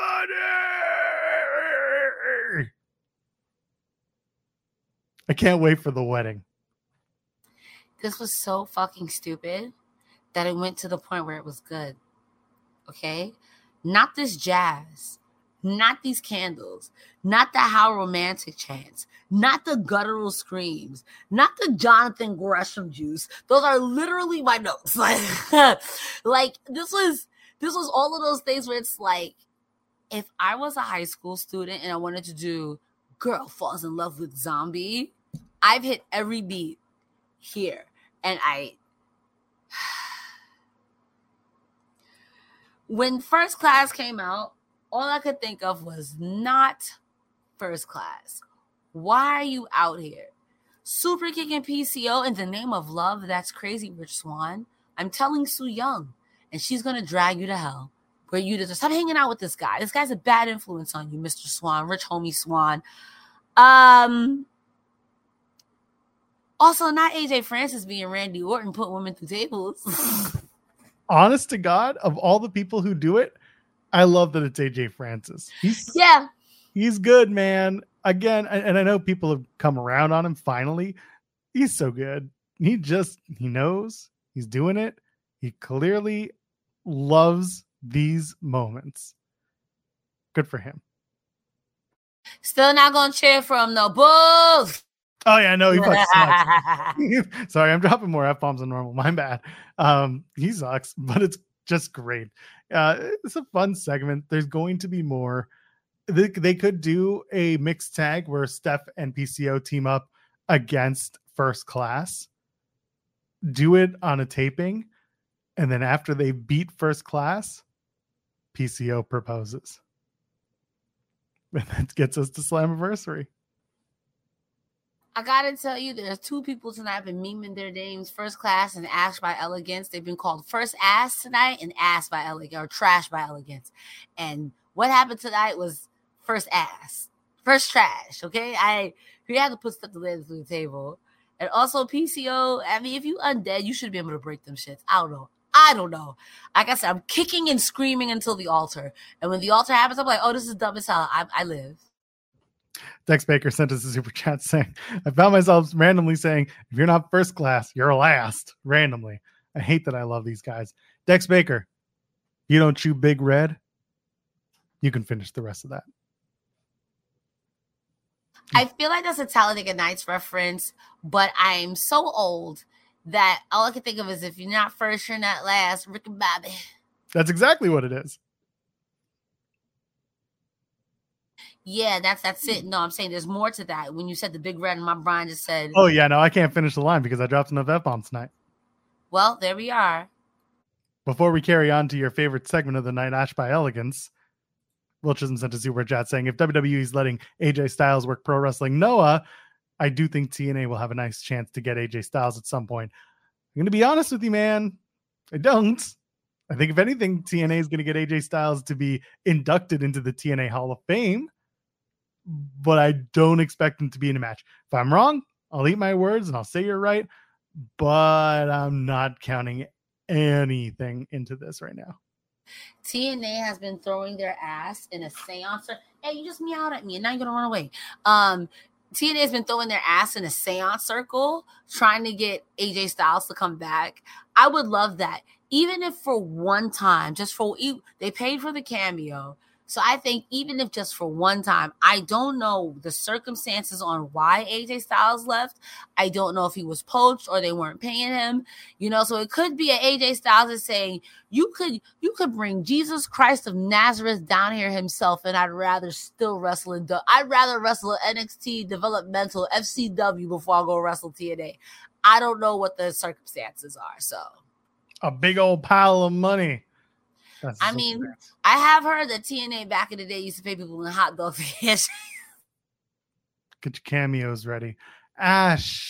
I can't wait for the wedding. This was so fucking stupid that it went to the point where it was good. Okay? Not this jazz. Not these candles. Not the how romantic chants. Not the guttural screams. Not the Jonathan Gresham juice. Those are literally my notes. Like this was all of those things where it's like, if I was a high school student and I wanted to do Girl Falls in Love with Zombie, I've hit every beat here. And when First Class came out, all I could think of was not First Class. Why are you out here? Super kicking PCO in the name of love? That's crazy, Rich Swann. I'm telling Sue Young, and she's going to drag you to hell. Where you just stop hanging out with this guy. This guy's a bad influence on you, Mr. Swann, Rich Homie Swann. Also, not AJ Francis being Randy Orton, put women through tables. Honest to God, of all the people who do it, I love that it's AJ Francis. He's good, man. Again, and I know people have come around on him finally. He's so good. He knows he's doing it. He clearly loves these moments. Good for him. Still not gonna cheer for him, no Bulls. Oh yeah, no, he fucking sucks. Sorry, I'm dropping more F-bombs than normal. My bad. He sucks, but it's just great. It's a fun segment. There's going to be more. They could do a mixed tag where Steph and PCO team up against First Class. Do it on a taping, and then after they beat First Class, PCO proposes. And that gets us to Slammiversary. I gotta tell you, there's two people tonight been memeing their names, First Class and Ash by Elegance. They've been called First Ass tonight and Ass by Elegance, or Trash by Elegance. And what happened tonight was First Ass, First Trash. Okay, we had to put stuff together through the table. And also PCO. I mean, if you undead, you should be able to break them shits. I don't know. Like I said, I'm kicking and screaming until the altar. And when the altar happens, I'm like, oh, this is dumb as hell. I live. Dex Baker sent us a super chat saying, I found myself randomly saying, if you're not First Class, you're last. Randomly. I hate that I love these guys. Dex Baker, you don't chew Big Red? you can finish the rest of that. I feel like that's a Talladega Nights reference, but I'm so old that all I can think of is if you're not first, you're not last. Rick and Bobby. That's exactly what it is. Yeah, that's it. No, I'm saying there's more to that. When you said the Big Red, and my brain just said, oh yeah, no, I can't finish the line because I dropped enough F-bombs tonight. Well, there we are. Before we carry on to your favorite segment of the night, Ash by Elegance, Will Chisholm sent a super chat saying, if WWE is letting AJ Styles work Pro Wrestling Noah, I do think TNA will have a nice chance to get AJ Styles at some point. I'm going to be honest with you, man. I don't. I think if anything, TNA is going to get AJ Styles to be inducted into the TNA Hall of Fame, but I don't expect him to be in a match. If I'm wrong, I'll eat my words and I'll say you're right, but I'm not counting anything into this right now. TNA has been throwing their ass in a seance. Hey, you just meowed at me and now you're going to run away. TNA has been throwing their ass in a seance circle, trying to get AJ Styles to come back. I would love that. Even if for one time, they paid for the cameo. So I think even if just for one time, I don't know the circumstances on why AJ Styles left. I don't know if he was poached or they weren't paying him, so it could be AJ Styles is saying, you could bring Jesus Christ of Nazareth down here himself, and I'd rather still wrestle I'd rather wrestle NXT developmental FCW before I go wrestle TNA. I don't know what the circumstances are. So a big old pile of money. I mean, I have heard that TNA back in the day used to pay people in hot dog fish. Get your cameos ready. Ash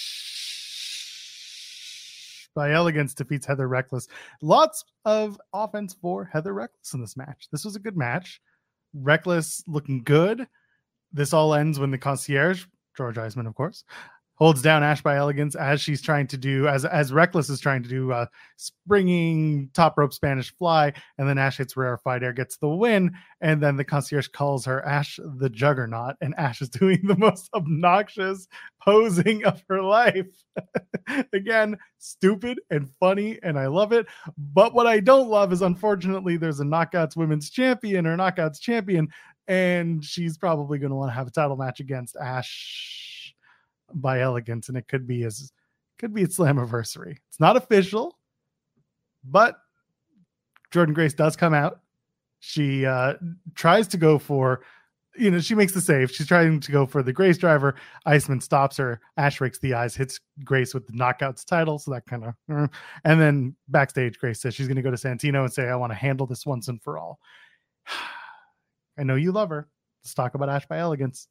by Elegance defeats Heather Reckless. Lots of offense for Heather Reckless in this match. This was a good match. Reckless looking good. This all ends when the concierge, George Eisman, of course, holds down Ash by Elegance as she's trying to do, as Reckless is trying to do springing top rope Spanish fly, and then Ash hits rarefied air, gets the win, and then the concierge calls her Ash the Juggernaut, and Ash is doing the most obnoxious posing of her life. Again, stupid and funny, and I love it. But what I don't love is, unfortunately, there's a Knockouts Women's Champion or Knockouts Champion, and she's probably going to want to have a title match against Ash by Elegance, and it could be its Slammiversary. It's not official, but Jordynne Grace does come out. She tries to go for, she makes the save. She's trying to go for the Grace driver. Iceman stops her. Ash rakes the eyes, hits Grace with the Knockouts title. So that kind of, and then backstage, Grace says she's going to go to Santino and say, I want to handle this once and for all. I know you love her. Let's talk about Ash by Elegance.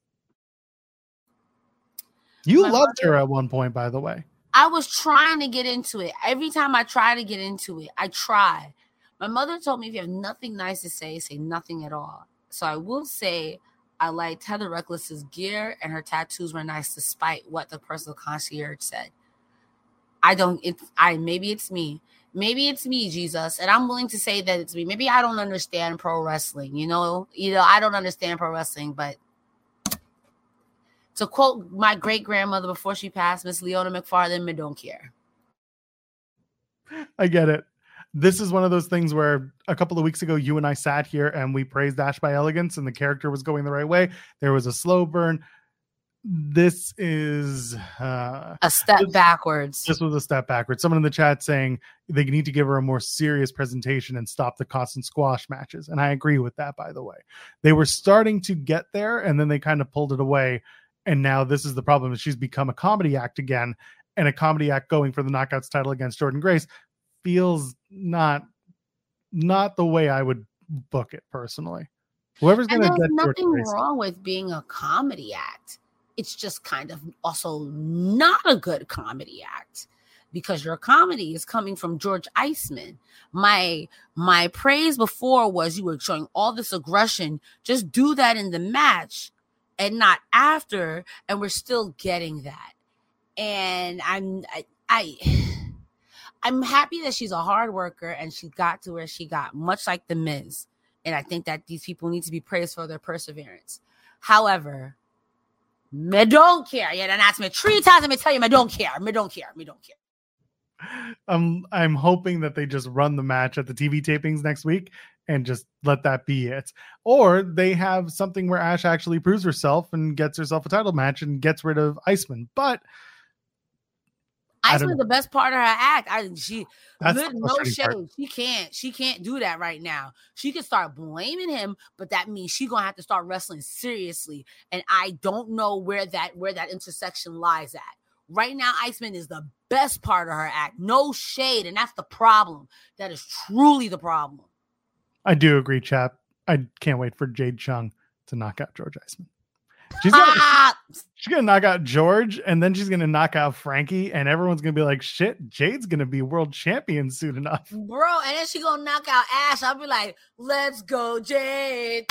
You loved her at one point, by the way. I was trying to get into it. Every time I try to get into it, I try. My mother told me if you have nothing nice to say nothing at all. So I will say I liked Heather Reckless's gear and her tattoos were nice despite what the personal concierge said. Maybe it's me. Maybe it's me, Jesus. And I'm willing to say that it's me. Maybe I don't understand pro wrestling, I don't understand pro wrestling, but to quote my great-grandmother before she passed, Miss Leona McFarland, me don't care. I get it. This is one of those things where a couple of weeks ago, you and I sat here and we praised Ash by Elegance and the character was going the right way. There was a slow burn. This is a step backwards. This was a step backwards. Someone in the chat saying they need to give her a more serious presentation and stop the constant squash matches. And I agree with that, by the way. They were starting to get there and then they kind of pulled it away. And now this is the problem. She's become a comedy act again, and a comedy act going for the Knockouts title against Jordynne Grace feels not the way I would book it personally. Whoever's going to get there's nothing wrong with being a comedy act. It's just kind of also not a good comedy act because your comedy is coming from George Eisman. My praise before was you were showing all this aggression. Just do that in the match and not after, and we're still getting that. And I'm happy that she's a hard worker and she got to where she got, much like The Miz. And I think that these people need to be praised for their perseverance. However, me don't care. Yeah, and ask me 3 times. Let me tell you, me don't care. Me don't care. I'm hoping that they just run the match at the TV tapings next week and just let that be it. Or they have something where Ash actually proves herself and gets herself a title match and gets rid of Iceman. But Iceman's the best part of her act. That's no shade. She can't do that right now. She can start blaming him, but that means she's gonna have to start wrestling seriously. And I don't know where that intersection lies at. Right now, Iceman is the best part of her act. No shade, and that's the problem. That is truly the problem. I do agree, chap. I can't wait for Jade Chung to knock out George Iceman. She's gonna knock out George, and then she's gonna knock out Frankie, and everyone's gonna be like, "Shit, Jade's gonna be world champion soon enough, bro." And then she's gonna knock out Ash. I'll be like, "Let's go, Jade."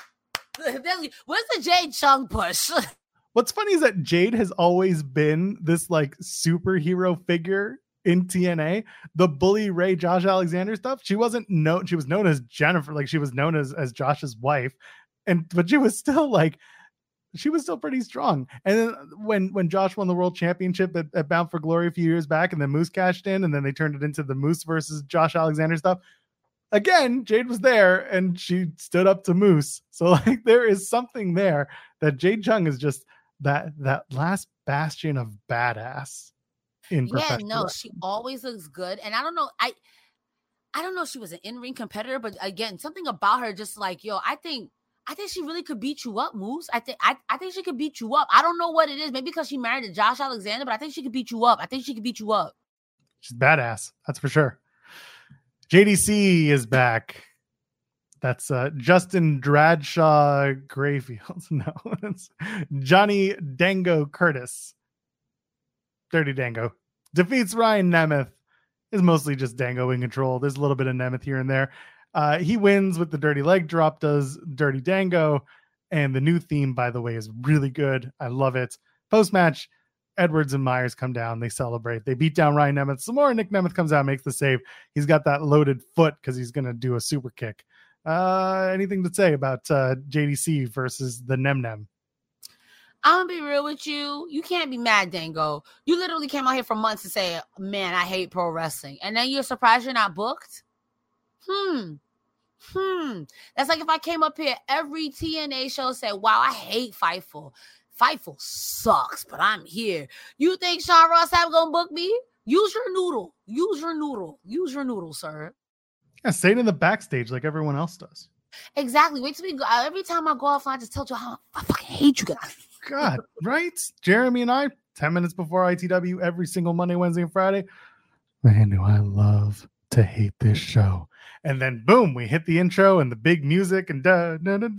Where's the Jade Chung push? What's funny is that Jade has always been this like superhero figure in TNA. The Bully Ray Josh Alexander stuff. She was known as Jennifer, like she was known as Josh's wife, but she was still pretty strong. And then when Josh won the world championship at Bound for Glory a few years back, and then Moose cashed in, and then they turned it into the Moose versus Josh Alexander stuff. Again, Jade was there and she stood up to Moose. So like there is something there that Jade Chung is just that last bastion of badass in professional wrestling. She always looks good. And I don't know, I don't know if she was an in-ring competitor, but again, something about her just like, I think she really could beat you up, Moose. I think she could beat you up. I don't know what it is. Maybe because she married to Josh Alexander, but I think she could beat you up. She's badass. That's for sure. JDC is back. That's Justin Bradshaw Grayfield. No, it's Johnny Dango Curtis. Dirty Dango defeats Ryan Nemeth. Is mostly just Dango in control. There's a little bit of Nemeth here and there. He wins with the dirty leg drop, does Dirty Dango. And the new theme, by the way, is really good. I love it. Post-match, Edwards and Myers come down. They celebrate. They beat down Ryan Nemeth some more. Nick Nemeth comes out, makes the save. He's got that loaded foot because he's going to do a super kick. Anything to say about JDC versus the Nem? I'm gonna be real with you. You can't be mad, Dango. You literally came out here for months to say, man, I hate pro wrestling. And then you're surprised you're not booked? That's like if I came up here every TNA show said, wow, I hate Fightful. Fightful sucks, but I'm here. You think Sean Ross Sapp gonna book me? Use your noodle. Use your noodle, sir. Yeah, stay in the backstage like everyone else does. Exactly. Wait till we go. Every time I go offline, I just tell you how I fucking hate you guys. God, right? Jeremy and I, 10 minutes before ITW every single Monday, Wednesday, and Friday. Man, do I love to hate this show. And then boom, we hit the intro and the big music and yeah,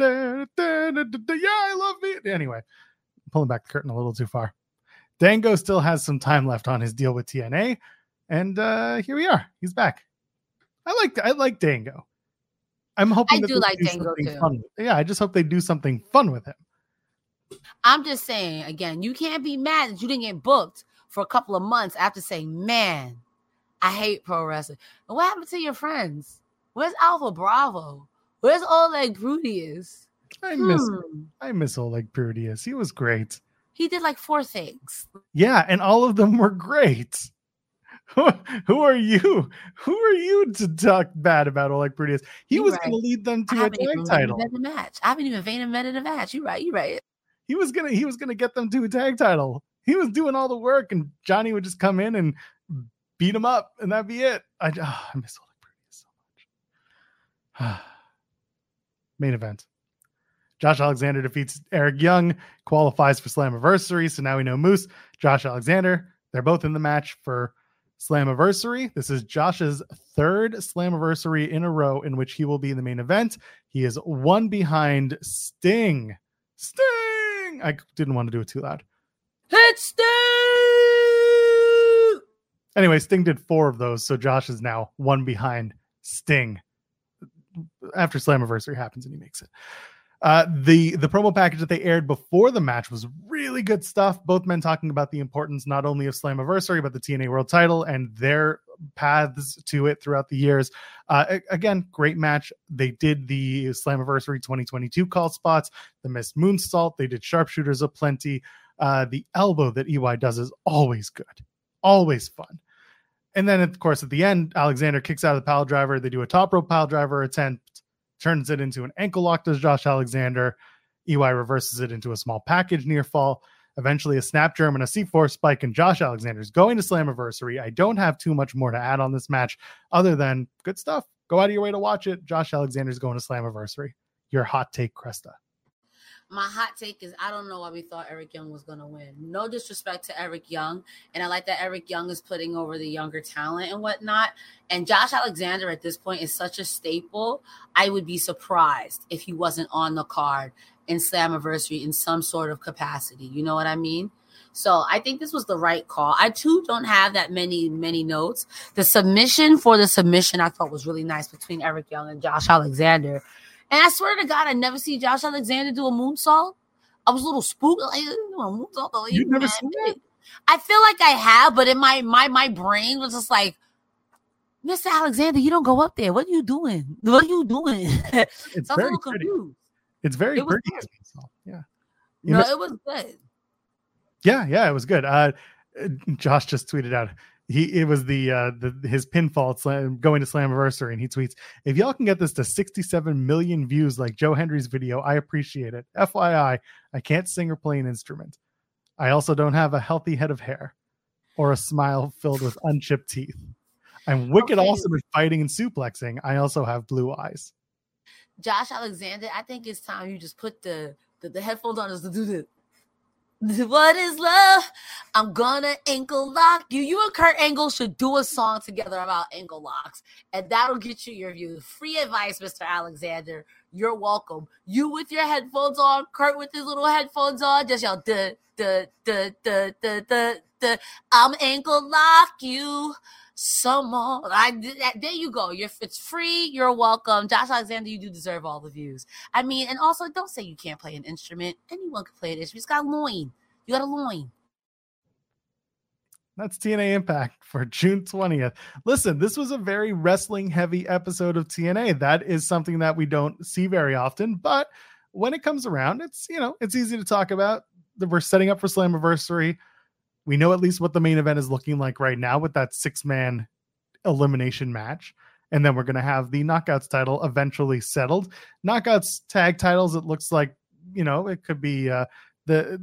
I love it. Anyway, pulling back the curtain a little too far. Dango still has some time left on his deal with TNA, and here we are. He's back. I like Dango. I'm hoping I do like Dango too. Fun. Yeah, I just hope they do something fun with him. I'm just saying, again, you can't be mad that you didn't get booked for a couple of months after saying, man, I hate pro wrestling. And what happened to your friends? Where's Alpha Bravo? Where's Oleg Prudius? I miss Oleg Prudius. He was great. He did like 4 things. Yeah, and all of them were great. Who are you? Who are you to talk bad about Oleg Prudius? He was going to lead them to a tag title. I haven't even invented a match. You're right. He was gonna get them to a tag title. He was doing all the work, and Johnny would just come in and beat him up, and that'd be it. I miss Oleg Prudius so much. Main event. Josh Alexander defeats Eric Young, qualifies for Slammiversary. So now we know Moose, Josh Alexander. They're both in the match for Slammiversary. This is Josh's 3rd Slammiversary in a row in which he will be in the main event. He is 1 behind Sting. I didn't want to do it too loud. It's Sting! Anyway, Sting did 4 of those, so Josh is now 1 behind Sting. After Slammiversary happens and he makes it. The promo package that they aired before the match was really good stuff. Both men talking about the importance not only of Slammiversary, but the TNA World title and their paths to it throughout the years. Again, great match. They did the Slammiversary 2022 call spots, the missed moonsault. They did sharpshooters aplenty. The elbow that EY does is always good, always fun. And then, of course, at the end, Alexander kicks out of the pile driver. They do a top rope pile driver attempt. turns it into an ankle lock to Josh Alexander. EY reverses it into a small package near fall. Eventually a snap German, a C4 spike, and Josh Alexander's going to Slammiversary. I don't have too much more to add on this match other than good stuff. Go out of your way to watch it. Josh Alexander's going to Slammiversary. Your hot take, Cresta. My hot take is I don't know why we thought Eric Young was going to win. No disrespect to Eric Young. And I like that Eric Young is putting over the younger talent and whatnot. And Josh Alexander at this point is such a staple. I would be surprised if he wasn't on the card in Slammiversary in some sort of capacity. You know what I mean? So I think this was the right call. I too don't have that many notes. The submission I thought was really nice between Eric Young and Josh Alexander. And I swear to God, I never see Josh Alexander do a moonsault. I was a little spooked. Like, You've never seen that? I feel like I have, but in my brain was just like, Mr. Alexander, you don't go up there. What are you doing? What are you doing? It's I was very a little pretty. confused. It was Good. Yeah. It was good. Yeah, it was good. Josh just tweeted out it was his pinfall going to Slammiversary, and he tweets, "If y'all can get this to 67 million views like Joe Hendry's video, I appreciate it. FYI, I can't sing or play an instrument. I also don't have a healthy head of hair or a smile filled with unchipped teeth. I'm wicked awesome at fighting and suplexing. I also have blue eyes." Josh Alexander, I think it's time you just put the headphones on us to do this. What is love? I'm gonna ankle lock you. You and Kurt Angle should do a song together about ankle locks, and that'll get you your views. Free advice, Mr. Alexander. You're welcome. You with your headphones on, Kurt with his little headphones on, just yell, duh, duh, duh, duh, duh, duh, duh. I'm ankle lock you. Some more. There you go. It's free. You're welcome. Josh Alexander, you do deserve all the views. I mean, and also don't say you can't play an instrument. Anyone can play an instrument. You just got a loin. You got a loin. That's TNA Impact for June 20th. Listen, this was a very wrestling heavy episode of TNA. That is something that we don't see very often, but when it comes around, it's easy to talk about. We're setting up for Slammiversary. We know at least what the main event is looking like right now with that 6-man elimination match. And then we're going to have the Knockouts title eventually settled. Knockouts tag titles, it looks like, it could be the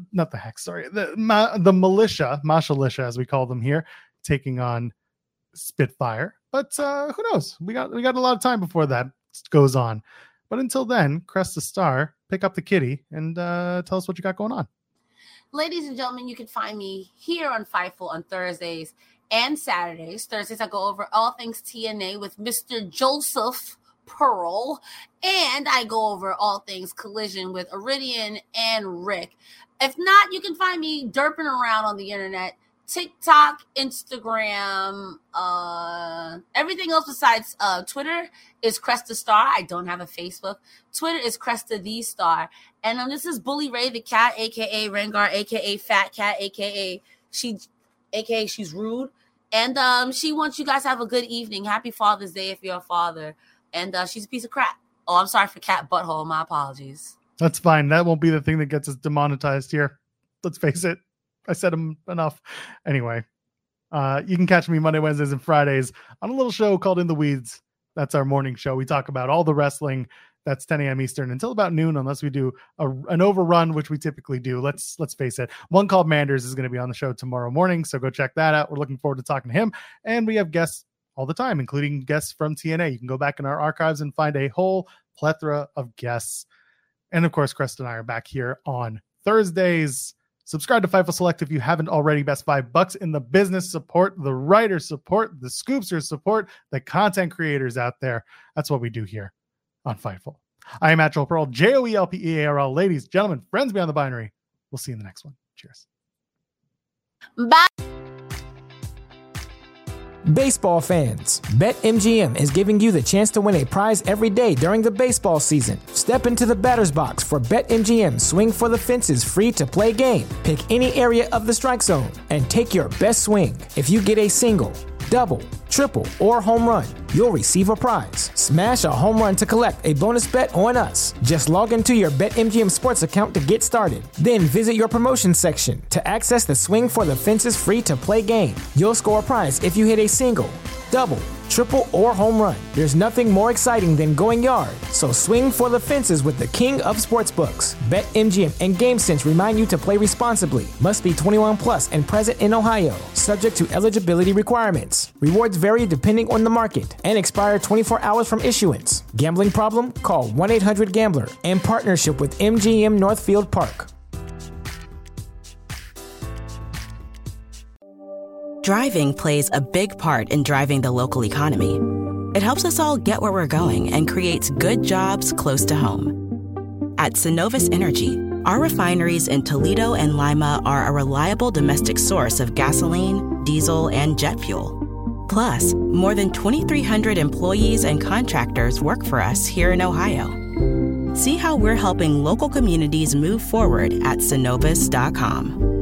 Militia, Masha as we call them here, taking on Spitfire. But who knows? We got a lot of time before that goes on. But until then, crest the star, pick up the kitty, and tell us what you got going on. Ladies and gentlemen, you can find me here on Fightful on Thursdays and Saturdays. Thursdays, I go over all things TNA with Mr. Joseph Pearl, and I go over all things Collision with Iridian and Rick. If not, you can find me derping around on the internet, TikTok, Instagram, everything else besides Twitter is Cresta Star. I don't have a Facebook. Twitter is Cresta the Star. And this is Bully Ray the Cat, aka Rengar, aka Fat Cat, aka she's rude. And she wants you guys to have a good evening. Happy Father's Day if you're a father. And she's a piece of crap. Oh, I'm sorry for Cat Butthole. My apologies. That's fine. That won't be the thing that gets us demonetized here. Let's face it. I said them enough. Anyway, you can catch me Monday, Wednesdays, and Fridays on a little show called In the Weeds. That's our morning show. We talk about all the wrestling. That's 10 a.m. Eastern until about noon, unless we do an overrun, which we typically do. Let's face it. One called Manders is going to be on the show tomorrow morning, so go check that out. We're looking forward to talking to him. And we have guests all the time, including guests from TNA. You can go back in our archives and find a whole plethora of guests. And of course, Crest and I are back here on Thursdays. Subscribe to Fightful Select if you haven't already. Best $5 in the business. Support the writers, support the scoopsters, support the content creators out there. That's what we do here on Fightful. I am Joel Pearl, JOELPEARL. Ladies, gentlemen, friends beyond the binary. We'll see you in the next one. Cheers. Bye. Baseball fans, BetMGM is giving you the chance to win a prize every day during the baseball season. Step into the batter's box for BetMGM Swing for the Fences free-to-play game. Pick any area of the strike zone and take your best swing. If you get a single, double, triple, or home run, you'll receive a prize. Smash a home run to collect a bonus bet on us. Just log into your BetMGM Sports account to get started. Then visit your promotions section to access the Swing for the Fences free-to-play game. You'll score a prize if you hit a single, double, triple, or home run. There's nothing more exciting than going yard, so swing for the fences with the king of sportsbooks. BetMGM and GameSense remind you to play responsibly. Must be 21 plus and present in Ohio, subject to eligibility requirements. Rewards vary depending on the market and expire 24 hours from issuance. Gambling problem? Call 1-800-GAMBLER. In partnership with MGM Northfield Park. Driving plays a big part in driving the local economy. It helps us all get where we're going and creates good jobs close to home. At Synovus Energy, our refineries in Toledo and Lima are a reliable domestic source of gasoline, diesel, and jet fuel. Plus, more than 2,300 employees and contractors work for us here in Ohio. See how we're helping local communities move forward at Synovus.com.